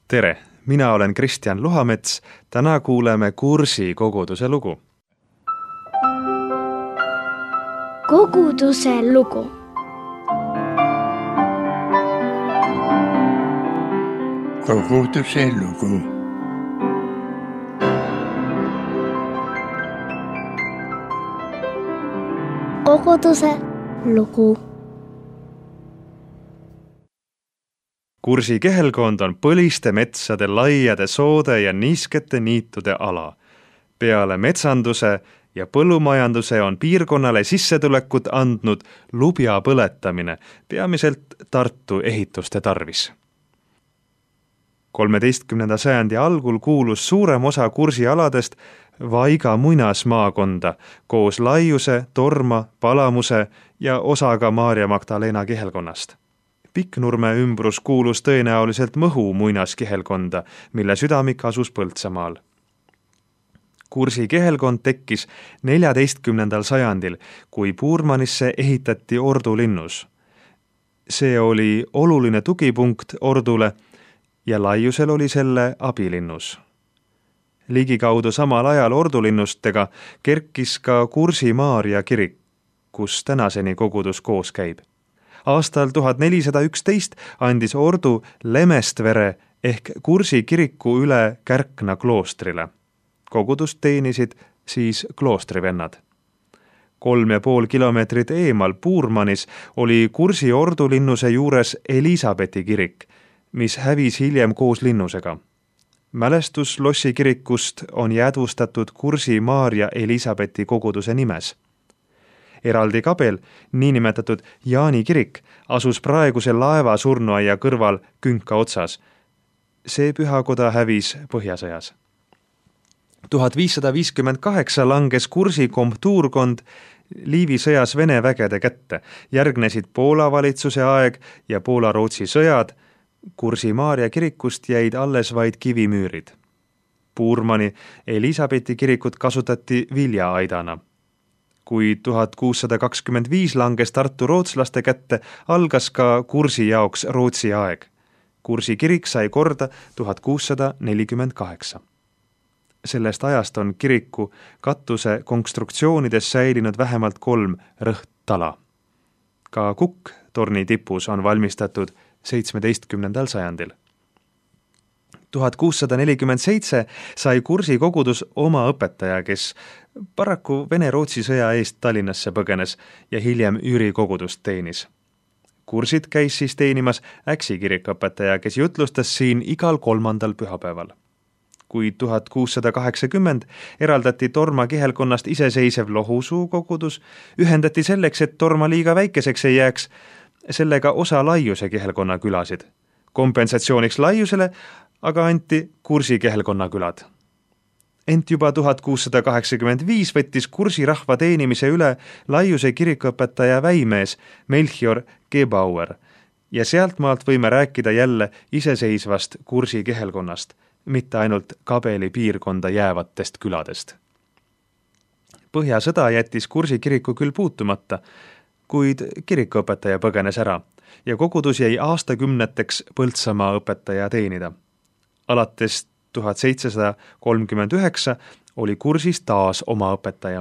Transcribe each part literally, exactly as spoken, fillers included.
Tere, mina olen Kristjan Luhamets, täna kuuleme Kursi koguduse lugu. Koguduse lugu. Koguduse lugu. Koguduse lugu. Kursi kehelkond on põliste metsade, laiade soode ja niiskete niitude ala. Peale metsanduse ja põllumajanduse on piirkonnale sissetulekut andnud lubja põletamine, peamiselt Tartu ehituste tarvis. kolmeteistkümnenda sajandi algul kuulus suurem osa Kursi aladest Vaiga muinasmaakonda koos Laiuse, Torma, Palamuse ja osaga Maarja Magdalena kihelkonnast. Pikknurme ümbrus kuulus tõenäoliselt Mõhu muinaskihelkonda, mille südamik asus Põltsamaal. Kursi kehelkond tekkis neljateistkümnendal sajandil, kui Puurmanisse ehitati ordulinnus. See oli oluline tugipunkt ordule ja Laiusel oli selle abilinnus. Ligikaudu samal ajal ordulinnustega kerkis ka Kursi Maarja kirik, kus tänaseni kogudus koos käib. Aastal tuhat nelisada üksteist andis ordu Lemestvere ehk Kursi kiriku üle Kärkna kloostrile. Kogudust teenisid siis kloostrivennad. Kolm ja pool kilomeetrit eemal Puurmanis oli Kursi ordulinnuse juures Elisabethi kirik, mis hävis hiljem koos linnusega. Mälestus Lossi kirikust on jäädvustatud Kursi Maarja Elisabethi koguduse nimes. Eraldi kabel, niinimetatud Jaani kirik, asus praeguse laeva surnuaia kõrval Künka otsas. See pühakoda hävis Põhjasõjas. tuhat viissada viiskümmend kaheksa langes Kursi komtuurkond Liivi sõjas Vene vägede kätte. Järgnesid Poola valitsuse aeg ja Poola-Rootsi sõjad. Kursi Maarja kirikust jäid alles vaid kivimüürid. Puurmani Elisabethi kirikut kasutati viljaaidana. Kui tuhat kuussada kakskümmend viis langes Tartu rootslaste kätte, algas ka Kursi jaoks Rootsi aeg. Kursi kirik sai korda tuhat kuussada nelikümmend kaheksa. Sellest ajast on kiriku katuse konstruktsioonides säilinud vähemalt kolm rõhttala. Ka kukk torni tipus on valmistatud seitsmeteistkümnendal sajandil. tuhat kuussada nelikümmend seitse sai Kursi kogudus oma õpetaja, kes paraku Vene-Rootsi sõja eest Tallinnasse põgenes ja hiljem Jüri kogudust teenis. Kursit käis siis teenimas Äksi kirikõpetaja, kes jutlustas siin igal kolmandal pühapäeval. Kui tuhat kuussada kaheksakümmend eraldati Torma kihelkonnast iseseisev Lohusuu kogudus, ühendati selleks, et Torma liiga väikeseks ei jääks, sellega osa Laiuse kihelkonna külasid. Kompensatsiooniks Laiusele aga anti Kursi kihelkonna külad. Ent juba tuhat kuussada kaheksakümmend viis võttis Kursi rahva teenimise üle Laiuse kirikuõpetaja väimees Melchior Gebauer ja sealtmaalt võime rääkida jälle iseseisvast Kursi kihelkonnast, mitte ainult Kabeli piirkonda jäävatest küladest. Põhjasõda jättis Kursi kiriku küll puutumata, kuid kirikuõpetaja põgenes ära ja kogudus jäi aastakümneteks Põltsamaa õpetaja teenida. Alates tuhat seitsesada kolmkümmend üheksa oli Kursis taas oma õpetaja.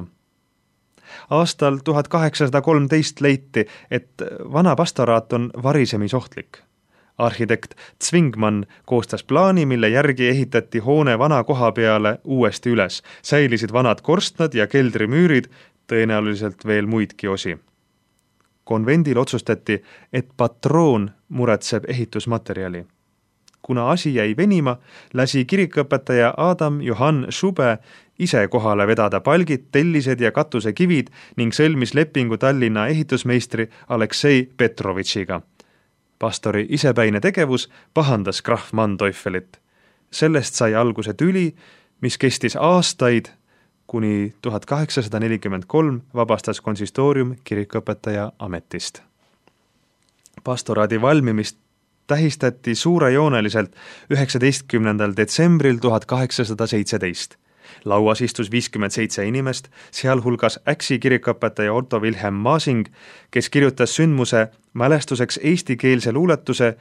Aastal tuhat kaheksasada kolmteist leiti, et vana pastoraat on varisemisohtlik. Arhitekt Zwingmann koostas plaani, mille järgi ehitati hoone vana koha peale uuesti üles. Säilisid vanad korstnad ja keldrimüürid, tõenäoliselt veel muidki osi. Konvendil otsustati, et patroon muretseb ehitusmaterjali. Kuna asi jäi venima, lasi kirikuõpetaja Adam Johann Schube ise kohale vedada palgid, tellised ja katusekivid ning sõlmis lepingu Tallinna ehitusmeistri Aleksei Petrovitšiga. Pastori isepäine tegevus pahandas krahv Manteufelit. Sellest sai alguse tüli, mis kestis aastaid, kuni tuhat kaheksasada nelikümmend kolm vabastas konsistoorium kirikuõpetaja ametist. Pastoraadi valmimist tähistati suurejooneliselt üheksateistkümnendal detsembril tuhat kaheksasada seitseteist. Lauas istus viiskümmend seitse inimest, sealhulgas Äksi kirikuõpetaja Otto Wilhelm Masing, kes kirjutas sündmuse mälestuseks eestikeelse luuletuse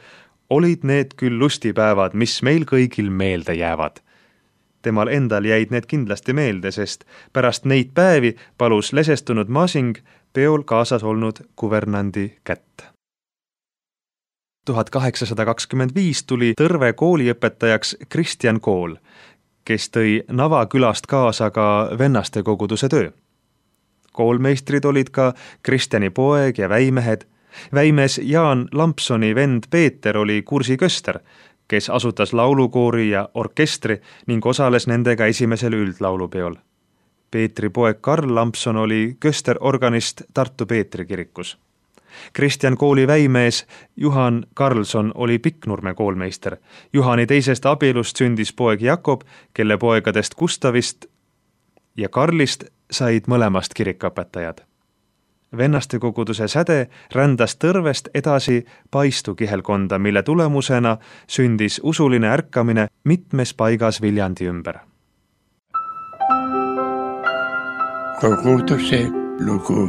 olid need küll lustipäevad, mis meil kõigil meelde jäävad. Temal endal jäid need kindlasti meelde, sest pärast neid päevi palus lesestunud Masing peol kaasas olnud kuvernandi kätt. tuhat kaheksasada kakskümmend viis tuli Tõrve kooliõpetajaks Kristjan Kool, kes tõi Nava külast kaasa ka vennaste koguduse töö. Koolmeistrid olid ka Kristjani poeg ja väimehed. Väimes Jaan Lampsoni vend Peeter oli kursiköster, kes asutas laulukoori ja orkestri ning osales nendega esimesel üldlaulupeol. Peetri poeg Karl Lampson oli kösterorganist Tartu Peetri kirikus. Kristjan Kooli väimees Juhan Karlson oli Pikknurme koolmeister. Juhani teisest abielust sündis poeg Jakob, kelle poegadest Gustavist ja Karlist said mõlemast kirikõpetajad. Vennaste koguduse säde rändas Tõrvest edasi Paistu kihelkonda, mille tulemusena sündis usuline ärkamine mitmes paigas Viljandi ümber. Koguduse lugu.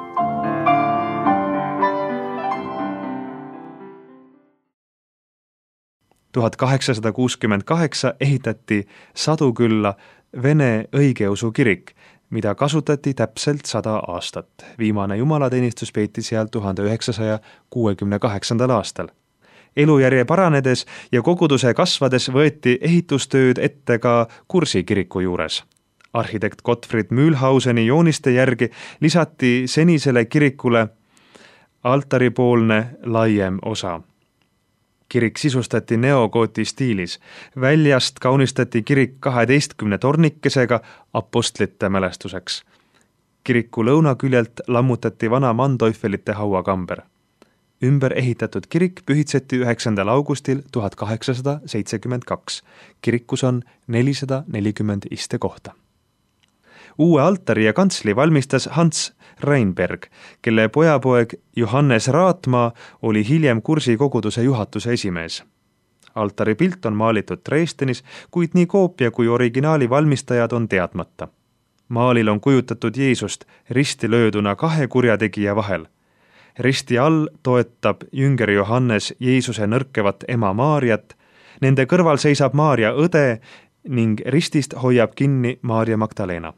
tuhat kaheksasada kuuskümmend kaheksa ehitati Sadukülla Vene õigeusu kirik, mida kasutati täpselt sada aastat. Viimane jumalateenistus peeti seal tuhande üheksasaja kuuekümne kaheksandal aastal. Elujärje paranedes ja koguduse kasvades võeti ehitustööd ette ka Kursi kiriku juures. Arhitekt Gottfried Mühlhauseni jooniste järgi lisati senisele kirikule altaripoolne laiem osa. Kirik sisustati neogooti stiilis. Väljast kaunistati kirik kaheteistkümne tornikesega apostlite mälestuseks. Kiriku lõunaküljelt lammutati vana Manteuffelite hauakamber. Ümber ehitatud kirik pühitseti üheksandal augustil tuhat kaheksasada seitsekümmend kaks. Kirikus on nelisada nelikümmend istekohta. Uue altari ja kantsli valmistas Hans Reinberg, kelle pojapoeg Johannes Raatmaa oli hiljem Kursi koguduse juhatuse esimees. Altari pilt on maalitud Dresdenis, kuid nii koopia kui originaali valmistajad on teadmata. Maalil on kujutatud Jeesust risti lööduna kahe kurjategija vahel. Risti all toetab jünger Johannes Jeesuse nõrkevat ema Maarjat, nende kõrval seisab Maarja õde ning ristist hoiab kinni Maarja Magdalena.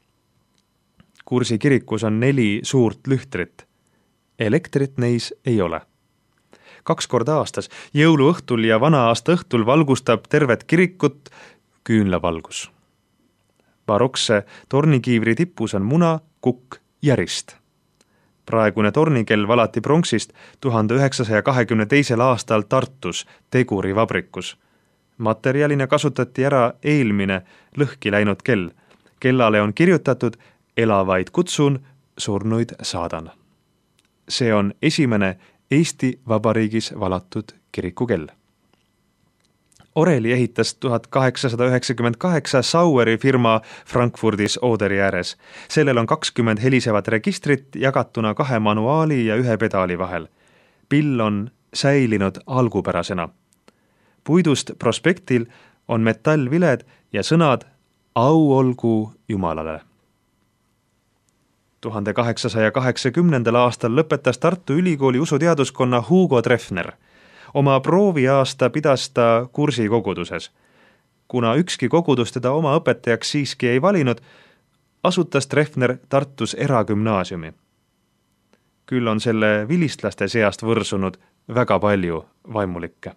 Kursi kirikus on neli suurt lühtrit. Elektrit neis ei ole. Kaks korda aastas, jõuluõhtul ja vana-aasta õhtul valgustab tervet kirikut küünlavalgus. Barokse tornikiivri tipus on muna, kukk ja rist. Praegune tornikell valati pronksist tuhande üheksasaja kahekümne teisel aastal Tartus Teguri vabrikus. Materjalina kasutati ära eelmine lõhki läinud kell. Kellale on kirjutatud elavaid kutsun, surnuid saadan. See on esimene Eesti Vabariigis valatud kirikukell. Oreli ehitas tuhat kaheksasada üheksakümmend kaheksa Saueri firma Frankfurdis Oderi ääres. Sellel on kakskümmend helisevat registrit jagatuna kahe manuaali ja ühe pedaali vahel. Pill on säilinud algupärasena. Puidust prospektil on metallviled ja sõnad au olgu Jumalale. tuhande kaheksasaja kaheksakümnendal aastal lõpetas Tartu Ülikooli usuteaduskonna Hugo Treffner. Oma prooviaasta pidas ta Kursi koguduses. Kuna ükski kogudus teda oma õpetajaks siiski ei valinud, asutas Treffner Tartus eragümnaasiumi. Küll on selle vilistlaste seast võrsunud väga palju vaimulikke.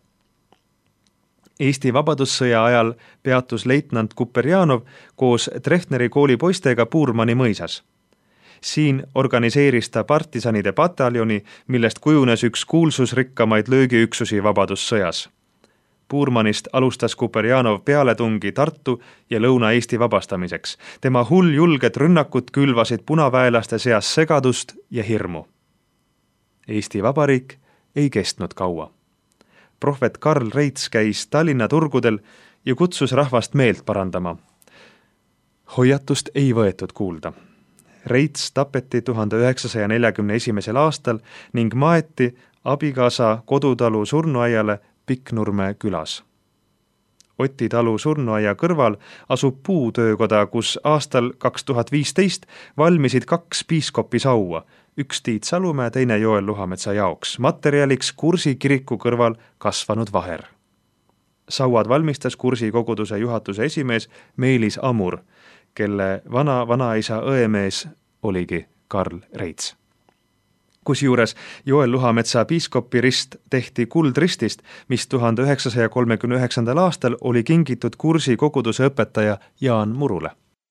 Eesti Vabadussõja ajal peatus leitnant Kuperjanov koos Treffneri kooli poistega Puurmani mõisas. Siin organiseeris ta partisanide pataljoni, millest kujunes üks kuulsusrikkamaid löögiüksusi Vabadussõjas. Puurmanist alustas Kuperjanov pealetungi Tartu ja Lõuna-Eesti vabastamiseks. Tema hulljulged rünnakut külvasid punaväelaste seas segadust ja hirmu. Eesti Vabariik ei kestnud kaua. Prohvet Karl Reits käis Tallinna turgudel ja kutsus rahvast meelt parandama. Hoiatust ei võetud kuulda. Reits tapeti tuhande üheksasaja neljakümne esimesel aastal ning maeti abikaasa kodutalu surnuaiale Pikknurme külas. Oti talu surnuaia kõrval asub puutöökoda, kus aastal kaks tuhat viisteist valmisid kaks piiskopi saua, üks Tiit Salumäe, teine Joel Luhametsa jaoks, materjaliks Kursi kiriku kõrval kasvanud vaher. Sauad valmistas Kursi koguduse juhatuse esimees Meelis Amur, kelle vana-vanaisa õemees oligi Karl Reits. Kusjuures Joel Luhametsa piiskopi rist tehti kuldristist, mis tuhande üheksasaja kolmekümne üheksandal aastal oli kingitud Kursi koguduse õpetaja Jaan Murule.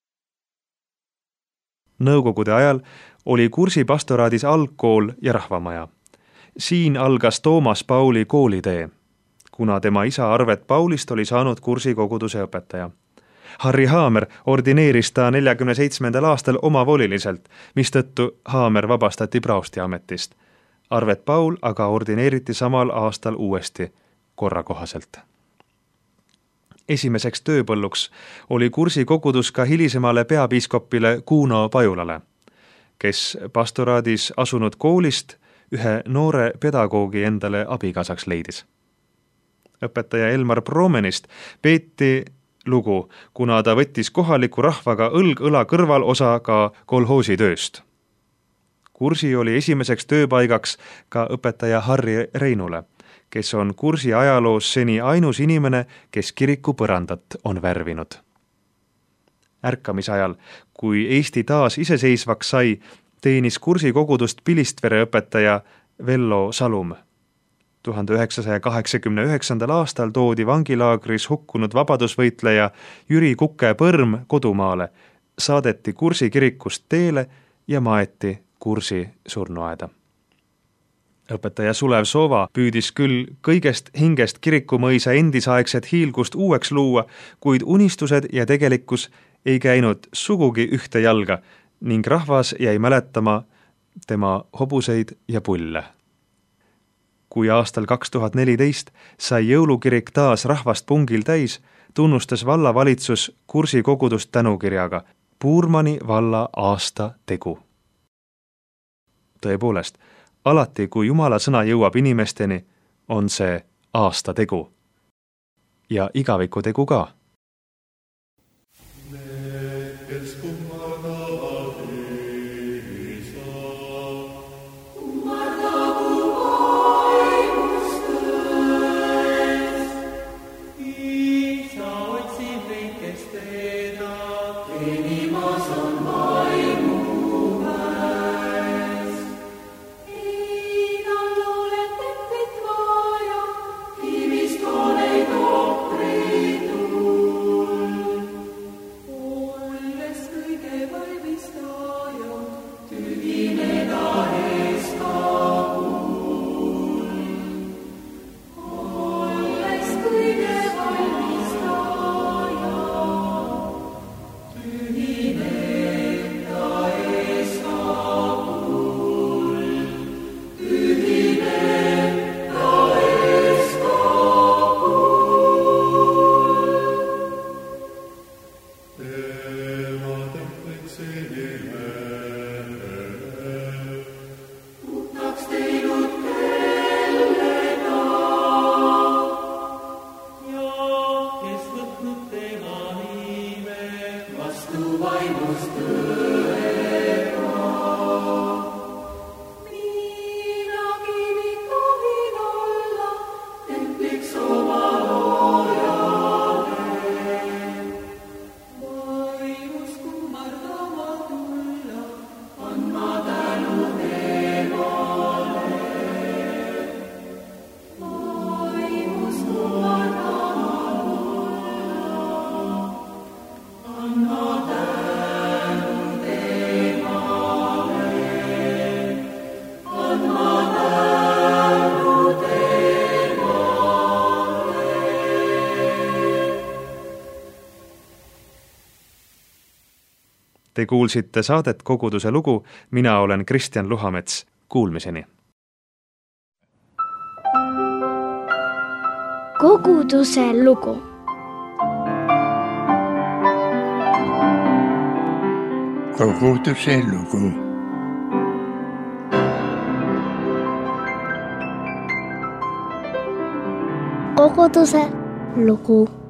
Nõukogude ajal oli Kursi pastoraadis algkool ja rahvamaja. Siin algas Toomas Pauli koolitee, kuna tema isa Arvet Paulist oli saanud Kursi koguduse õpetaja. Harri Haamer ordineeris ta neljakümne seitsmendal aastal omavoliliselt, mistõttu Haamer vabastati praosti ametist. Arvet Paul aga ordineeriti samal aastal uuesti korrakohaselt. Esimeseks tööpõlluks oli Kursi kogudus ka hilisemale peapiiskopile Kuno Pajulale, kes pastoraadis asunud koolist ühe noore pedagoogi endale abikaasaks leidis. Õpetaja Elmar Promenist peeti lugu, kuna ta võttis kohaliku rahvaga õlg õla kõrval osa ka kolhoosi tööst. Kursi oli esimeseks tööpaigaks ka õpetaja Harri Reinule, kes on Kursi ajaloos seni ainus inimene, kes kiriku põrandat on värvinud. Ärkamisajal, kui Eesti taas iseseisvaks sai, teenis Kursi kogudust Pilistvere õpetaja Vello Salum. tuhande üheksasaja kaheksakümne üheksandal aastal toodi vangilaagris hukkunud vabadusvõitleja Jüri Kuke põrm kodumaale, saadeti Kursi kirikust teele ja maeti Kursi surnuaeda. Õpetaja Sulev Soova püüdis küll kõigest hingest kirikumõisa endisaegset hiilgust uueks luua, kuid unistused ja tegelikkus ei käinud sugugi ühte jalga ning rahvas jäi mäletama tema hobuseid ja pulle. Kui aastal kaks tuhat neliteist sai jõulukirik taas rahvast pungil täis, tunnustas vallavalitsus Kursi kogudust tänukirjaga Puurmani valla aasta tegu. Tõepoolest, alati kui Jumala sõna jõuab inimesteni, on see aasta tegu. Ja igaviku tegu ka. Te kuulsite saadet Koguduse lugu, mina olen Kristjan Luhamets. Kuulmiseni. Koguduse lugu. Koguduse lugu. Koguduse lugu.